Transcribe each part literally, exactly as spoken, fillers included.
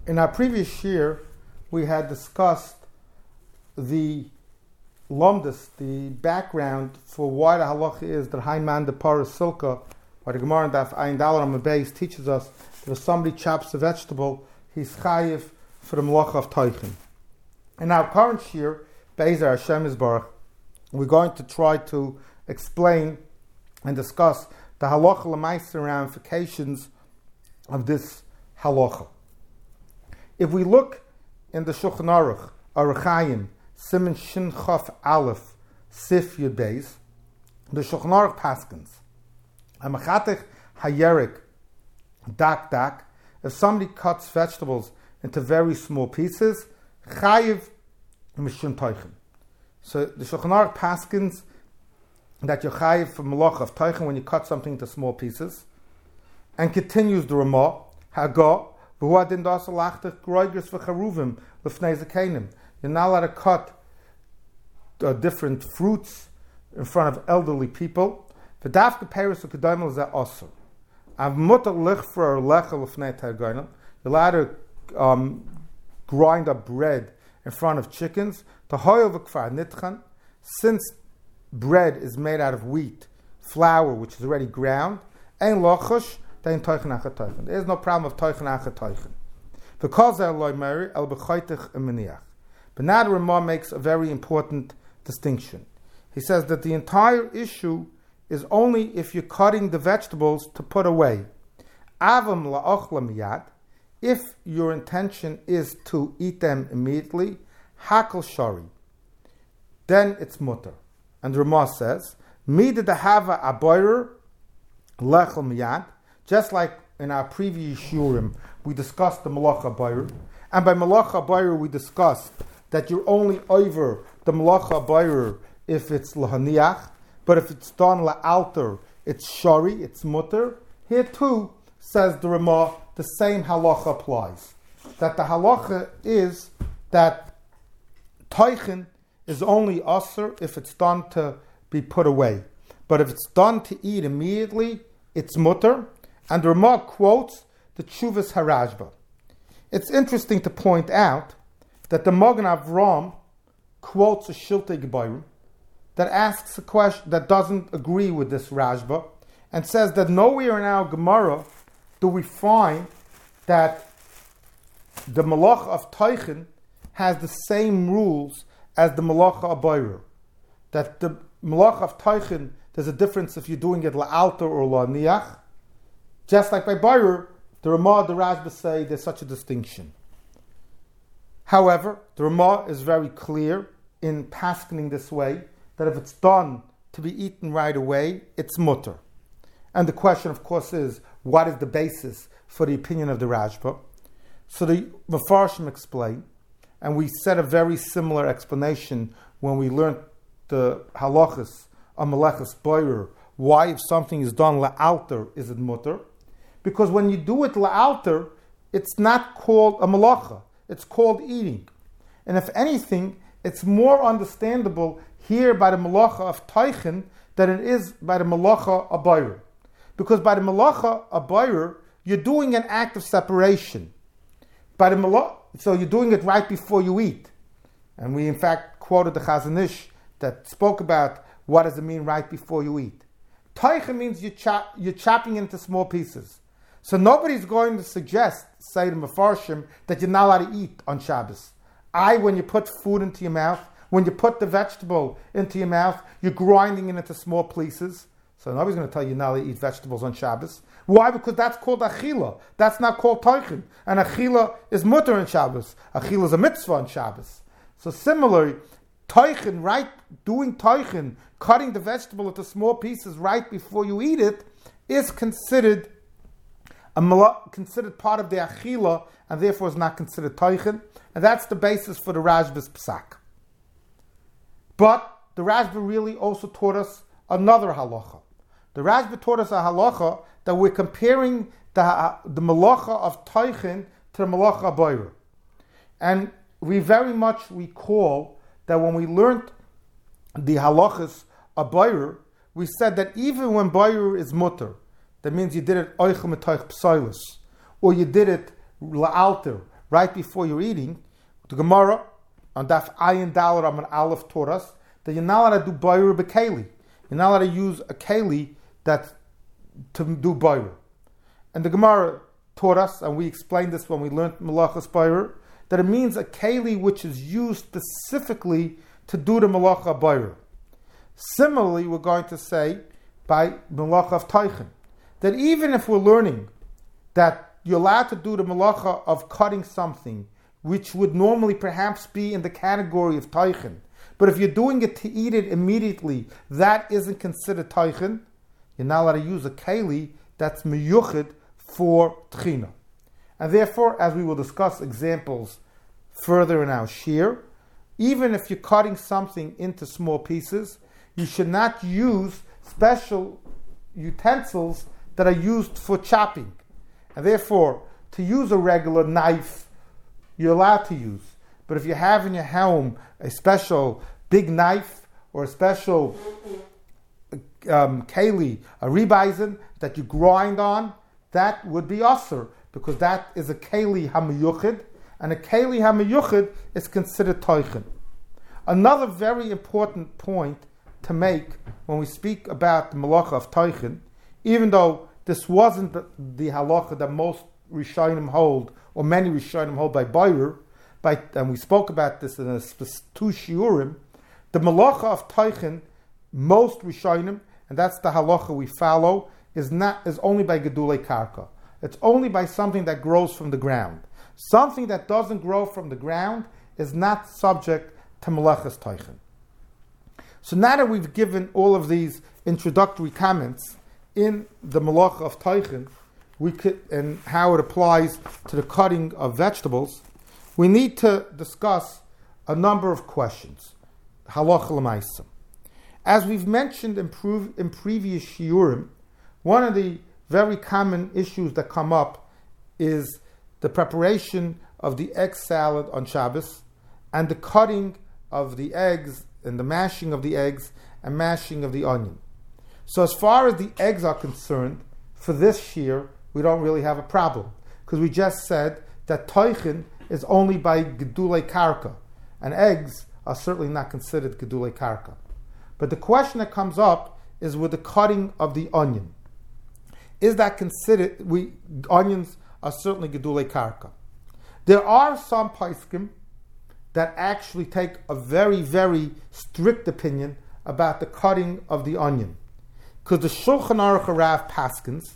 In our previous year, we had discussed the lomdus, the background for why the halacha is that Haiman de Parah Silka, by the Gemara in Daf Ayin Dalar on the base, teaches us that if somebody chops a vegetable, he's chayiv for the malacha of Teichen. In our current year, Be'ezer Hashem Yisbarach, we're going to try to explain and discuss the halacha l'maaseh ramifications of this halacha. If we look in the Shulchan Aruch, Aruch Chaim, Siman Shin Chaf Aleph, Sif Yud Beis, the Shulchan Aruch paskins, Amachatech Hayerik, Dak Dak, if somebody cuts vegetables into very small pieces, Chayiv Mishun Teichen. So the Shulchan Aruch paskins that you're chayiv for malacha of Teichen when you cut something into small pieces, and continues the Ramah, Hagah, you're not allowed to cut uh, different fruits in front of elderly people. You're allowed to um, grind up bread in front of chickens. Since bread is made out of wheat, flour, which is already ground, there is no problem of Teichen Acha Teichen. Because But now the Ramah makes a very important distinction. He says that the entire issue is only if you're cutting the vegetables to put away. If your intention is to eat them immediately, Hakal Shari, then it's mutter. And the Ramah says, Mida dehava aboyer lechel miyad. Just like in our previous shurim, we discussed the malacha bayr, and by malacha bayr we discussed that you're only over the malacha bayr if it's lahaniach, but if it's done la'alter, it's shari, it's mutter. Here too, says the Ramah, the same halacha applies. That the halacha is that teichen is only aser if it's done to be put away, but if it's done to eat immediately, it's mutter. And the Ramah quotes the Tshuvas Harashba. It's interesting to point out that the Magen Avram quotes a Shiltei Gebayrim that asks a question that doesn't agree with this Rashba and says that nowhere in our Gemara do we find that the Malach of Teichen has the same rules as the Malach of Bayr. That the Malach of Teichen, there's a difference if you're doing it la'alter or la'niach. Just like by Bayr, the Ramah, the Rashba say there's such a distinction. However, the Ramah is very clear in paskening this way, that if it's done to be eaten right away, it's mutter. And the question, of course, is, what is the basis for the opinion of the Rashba? So the Mefarshim explain, and we said a very similar explanation when we learned the halachas, a melechas boyer, why if something is done la'alter, is it mutter? Because when you do it la'alter, it's not called a malacha, it's called eating. And if anything, it's more understandable here by the malacha of Teichen than it is by the malacha of Bayr. Because by the malacha of Bayr, you're doing an act of separation. By the malacha, so you're doing it right before you eat. And we in fact quoted the Chazon Ish that spoke about what does it mean right before you eat. Teichen means you chop, you're chopping into small pieces. So nobody's going to suggest, say the Mefarshim, that you're not allowed to eat on Shabbos. I, when you put food into your mouth, when you put the vegetable into your mouth, you're grinding it into small pieces. So nobody's going to tell you not to eat vegetables on Shabbos. Why? Because that's called achila. That's not called teichen. And achila is mutter on Shabbos. Achila is a mitzvah on Shabbos. So similarly, teichen, right, doing teichen, cutting the vegetable into small pieces right before you eat it, is considered a mala- considered part of the achila, and therefore is not considered teichen. And that's the basis for the Rashba's psak. But the Rashba really also taught us another halacha. The Rashba taught us a halacha that we're comparing the, the malacha of teichen to the malacha of bayr. And we very much recall that when we learned the halachas of bayr, we said that even when bayr is mutter, that means you did it oichem etoich psoilus, or you did it la'alter, right before you're eating, the Gemara on Daf Ayin Dalar Amud Aleph taught us that you're not allowed to do boirer b'keli. You're not allowed to use a keli that's to do boirer. And the Gemara taught us, and we explained this when we learned Malachas boirer, that it means a keli which is used specifically to do the Malacha boirer. Similarly, we're going to say by Malacha of Teichen, that even if we're learning that you're allowed to do the Malacha of cutting something which would normally perhaps be in the category of Teichen, but if you're doing it to eat it immediately, that isn't considered Teichen, you're not allowed to use a keli that's meyuchid for Tchina. And therefore, as we will discuss examples further in our shir, even if you're cutting something into small pieces, you should not use special utensils that are used for chopping. And therefore, to use a regular knife, you're allowed to use. But if you have in your home a special big knife or a special um, keli, a ribaisen that you grind on, that would be usher, because that is a keli hamiyuchid, and a keli hamiyuchid is considered toichin. Another very important point to make when we speak about the malacha of toichin, even though this wasn't the, the halacha that most Rishonim hold, or many Rishonim hold by boirer, by, and we spoke about this in a two shiurim, the malacha of toichin, most Rishonim, and that's the halacha we follow, is not is only by gedulei karka. It's only by something that grows from the ground. Something that doesn't grow from the ground is not subject to malachas toichin. So now that we've given all of these introductory comments in the malacha of toichin, we could, and how it applies to the cutting of vegetables, we need to discuss a number of questions. Halacha l'maisa. As we've mentioned in, prov- in previous shiurim, one of the very common issues that come up is the preparation of the egg salad on Shabbos and the cutting of the eggs and the mashing of the eggs and mashing of the onion. So as far as the eggs are concerned, for this year, we don't really have a problem, because we just said that toichin is only by gedulei karka, and eggs are certainly not considered gedulei karka. But the question that comes up is with the cutting of the onion. Is that considered, we onions are certainly gedulei karka. There are some poskim that actually take a very, very strict opinion about the cutting of the onion. Because the Shulchan Aruch Harav paskins,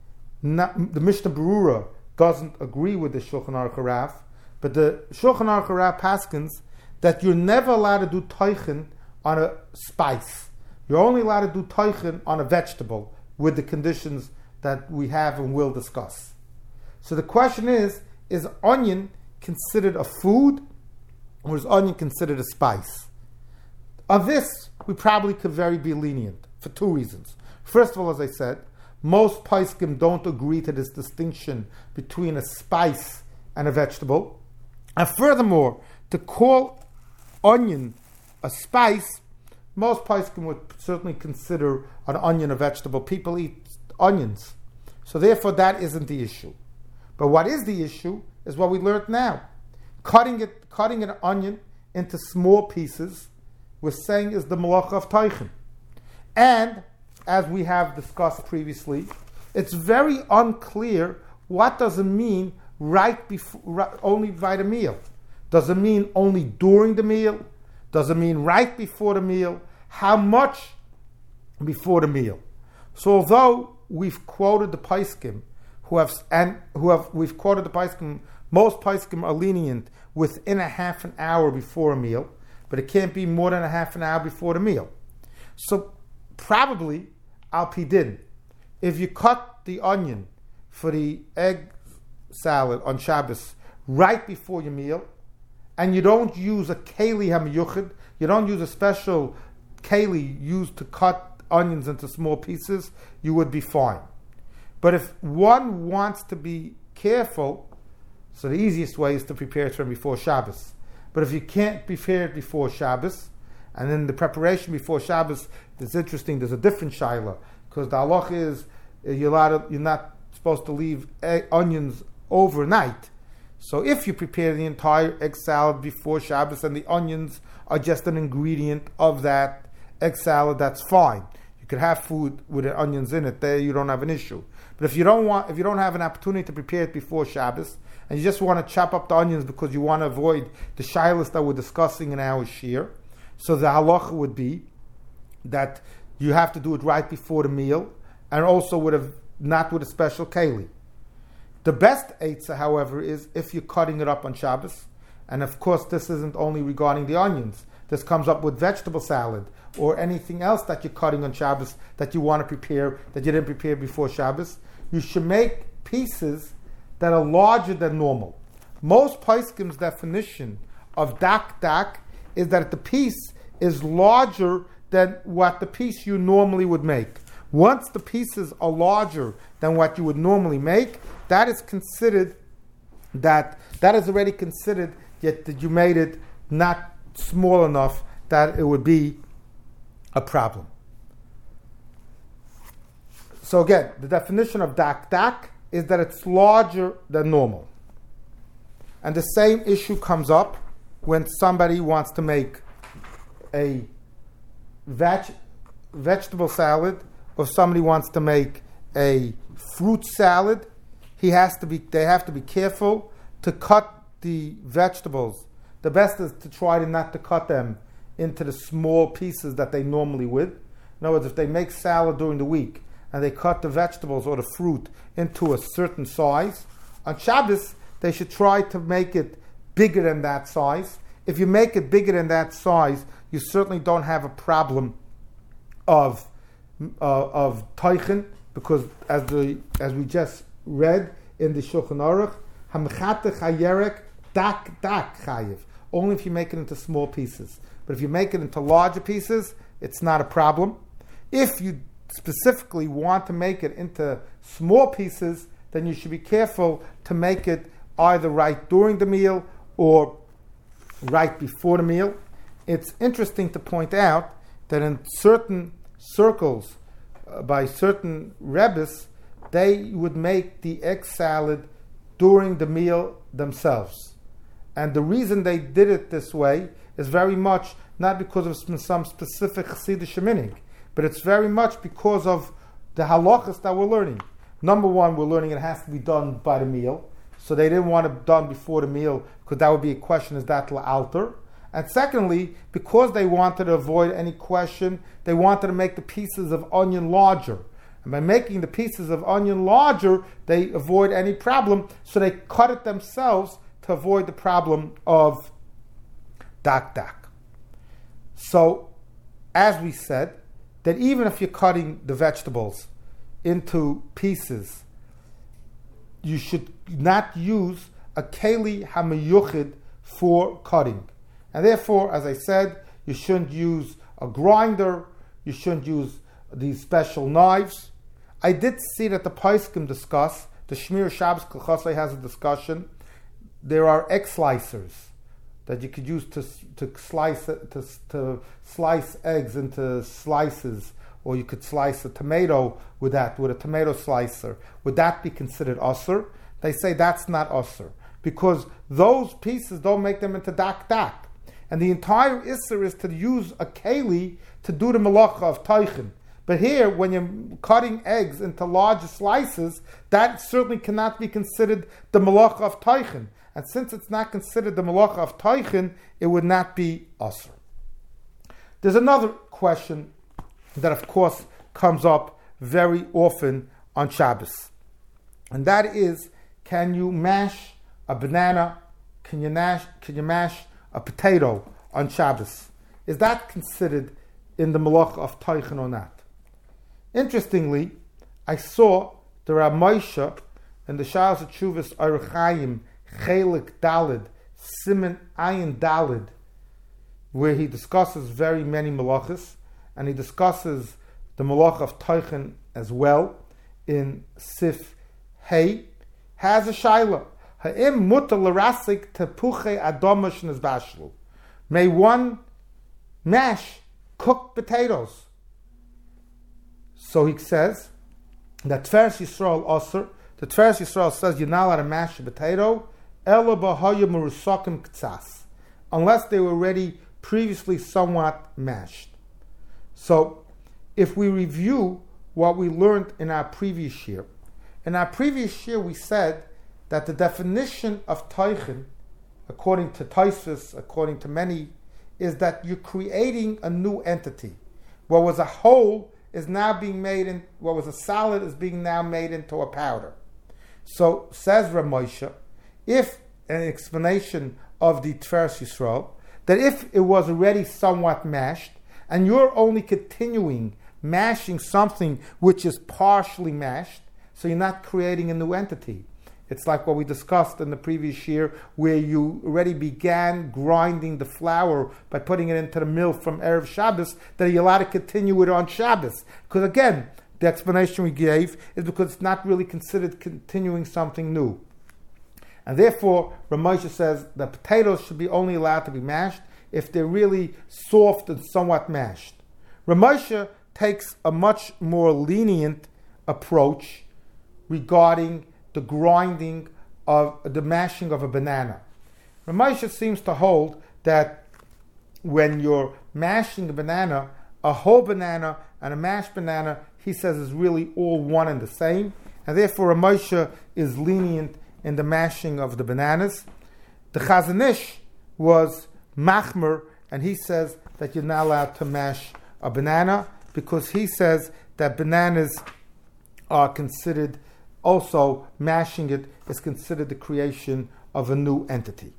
not, the Mishnah Berurah doesn't agree with the Shulchan Aruch Harav, but the Shulchan Aruch Harav paskins that you're never allowed to do toichin on a spice. You're only allowed to do toichin on a vegetable with the conditions that we have and will discuss. So the question is, is onion considered a food, or is onion considered a spice? On this, we probably could very be lenient for two reasons. First of all, as I said, most poskim don't agree to this distinction between a spice and a vegetable. And furthermore, to call onion a spice, most poskim would certainly consider an onion a vegetable. People eat onions. So therefore, that isn't the issue. But what is the issue is what we learned now. Cutting it, cutting an onion into small pieces, we're saying is the malacha of toichin. And, as we have discussed previously, it's very unclear what does it mean right before, right, only by the meal. Does it mean only during the meal? Does it mean right before the meal? How much before the meal? So although we've quoted the poskim who have and who have we've quoted the poskim, most poskim are lenient within a half an hour before a meal, but it can't be more than a half an hour before the meal. So probably al pidin, if you cut the onion for the egg salad on Shabbos right before your meal, and you don't use a keli hamiyuchid, you don't use a special keli used to cut onions into small pieces, you would be fine. But if one wants to be careful, so the easiest way is to prepare it from before Shabbos. But if you can't prepare it before Shabbos, and then the preparation before Shabbos is interesting, there's a different shaila, because the halach is you're, allowed to, you're not supposed to leave egg, onions overnight. So if you prepare the entire egg salad before Shabbos and the onions are just an ingredient of that egg salad, that's fine. You could have food with the onions in it. There you don't have an issue. But if you don't want, if you don't have an opportunity to prepare it before Shabbos, and you just want to chop up the onions because you want to avoid the shilas that we're discussing in our shir, so the halacha would be that you have to do it right before the meal, and also with a, not with a special keli. The best eitzah, however, is if you're cutting it up on Shabbos, and of course this isn't only regarding the onions. This comes up with vegetable salad or anything else that you're cutting on Shabbos that you want to prepare that you didn't prepare before Shabbos. You should make pieces that are larger than normal. Most Paskim's definition of dak dak is that the piece is larger than what the piece you normally would make. Once the pieces are larger than what you would normally make, that is considered that that is already considered yet that you made it not small enough that it would be a problem. So again, the definition of dak dak is that it's larger than normal. And the same issue comes up when somebody wants to make a veg- vegetable salad, or somebody wants to make a fruit salad. He has to be. They have to be careful to cut the vegetables. The best is to try to not to cut them into the small pieces that they normally would. In other words, if they make salad during the week and they cut the vegetables or the fruit into a certain size, on Shabbos they should try to make it bigger than that size. If you make it bigger than that size, you certainly don't have a problem of uh, of teichen, because as the as we just read in the Shulchan Aruch, hamchate chayerek dak dak chayiv. Only if you make it into small pieces. But if you make it into larger pieces, it's not a problem. If you specifically want to make it into small pieces, then you should be careful to make it either right during the meal or right before the meal. It's interesting to point out that in certain circles, uh, by certain rebbes, they would make the egg salad during the meal themselves. And the reason they did it this way is very much not because of some specific Chassidish minig, but it's very much because of the halachas that we're learning. Number one, we're learning it has to be done by the meal. So they didn't want it done before the meal because that would be a question, is that la'alter? And secondly, because they wanted to avoid any question, they wanted to make the pieces of onion larger. And by making the pieces of onion larger, they avoid any problem. So they cut it themselves to avoid the problem of dak dak. So, as we said, that even if you're cutting the vegetables into pieces, you should not use a keli hamiyuchid for cutting. And therefore, as I said, you shouldn't use a grinder, you shouldn't use these special knives. I did see that the Paiskim discuss, the Shmir Shabbos K'chasei has a discussion. There are egg slicers that you could use to to slice to, to slice eggs into slices, or you could slice a tomato with that, with a tomato slicer. Would that be considered usur? They say that's not usur, because those pieces don't make them into dak dak. And the entire isser is to use a keli to do the malacha of teichen. But here, when you're cutting eggs into larger slices, that certainly cannot be considered the malacha of teichen. And since it's not considered the malacha of teichen, it would not be usur. There's another question that, of course, comes up very often on Shabbos. And that is, can you mash a banana? Can you mash, can you mash a potato on Shabbos? Is that considered in the malacha of teichen or not? Interestingly, I saw the Rav Moshe in the Shalos Tshuvos Orach Chaim Chelik Dalid Siman Ayin Dalid, where he discusses very many malachas, and he discusses the malacha of teichen as well in Sif Hey, has a shaila. Ha'im mutar l'rasik tepuche adama shnizbashlu. May one mash cooked potatoes? So he says that Tveres Yisrael Osir, the Tveres Yisrael says you're not allowed to mash a potato ela b'haya merusakim k'tzas, unless they were already previously somewhat mashed. So, if we review what we learned in our previous year, in our previous year we said that the definition of teichen, according to Tosfos, according to many, is that you're creating a new entity. What was a whole is now being made in, what was a solid is being now made into a powder. So, says Rav Moshe, if an explanation of the Tiferes Yisrael, that if it was already somewhat mashed, and you're only continuing mashing something which is partially mashed, so you're not creating a new entity. It's like what we discussed in the previous year, where you already began grinding the flour by putting it into the mill from Erev Shabbos, that you're allowed to continue it on Shabbos. Because again, the explanation we gave is because it's not really considered continuing something new. And therefore, Rav Moshe says that potatoes should be only allowed to be mashed if they're really soft and somewhat mashed. Rav Moshe takes a much more lenient approach regarding the grinding of the mashing of a banana. Rav Moshe seems to hold that when you're mashing a banana, a whole banana and a mashed banana, he says, is really all one and the same, and therefore Rav Moshe is lenient in the mashing of the bananas. The Chazon Ish was machmer, and he says that you're not allowed to mash a banana because he says that bananas are considered, also mashing it is considered the creation of a new entity.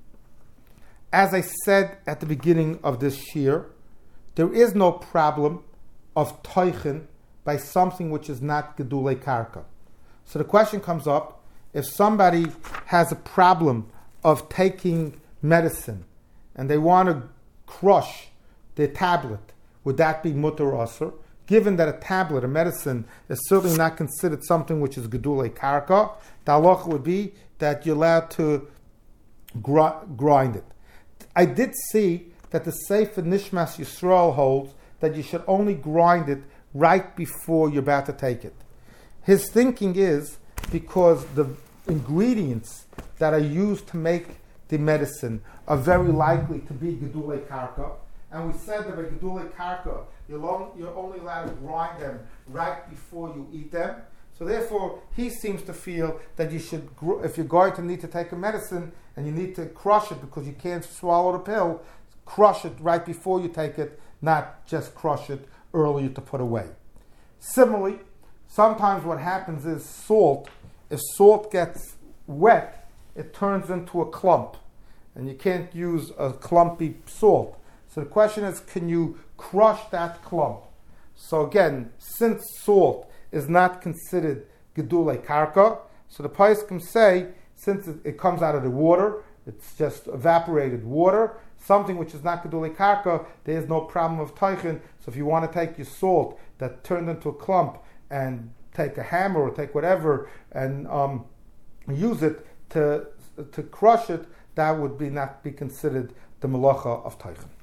As I said at the beginning of this year, there is no problem of teichen by something which is not gedulei karka. So the question comes up, if somebody has a problem of taking medicine and they want to crush their tablet, would that be mutter or asur? Given that a tablet, a medicine, is certainly not considered something which is gedulei karka, the halacha would be that you're allowed to gr- grind it. I did see that the Sefer Nishmas Yisrael holds that you should only grind it right before you're about to take it. His thinking is because the ingredients that are used to make the medicine are very likely to be gedulei karka, and we said that by gedulei karka, you're only, you're only allowed to grind them right before you eat them. So therefore, he seems to feel that you should, if you're going to need to take a medicine and you need to crush it because you can't swallow the pill, crush it right before you take it, not just crush it earlier to put away. Similarly, sometimes what happens is salt, if salt gets wet, it turns into a clump, and you can't use a clumpy salt. So the question is, can you crush that clump? So again, since salt is not considered gedulei karka, so the poskim say, since it, it comes out of the water, it's just evaporated water, something which is not gedulei karka, there is no problem of teichen. So if you want to take your salt that turned into a clump and take a hammer or take whatever and um, use it to to crush it, that would be not be considered the malacha of teichen.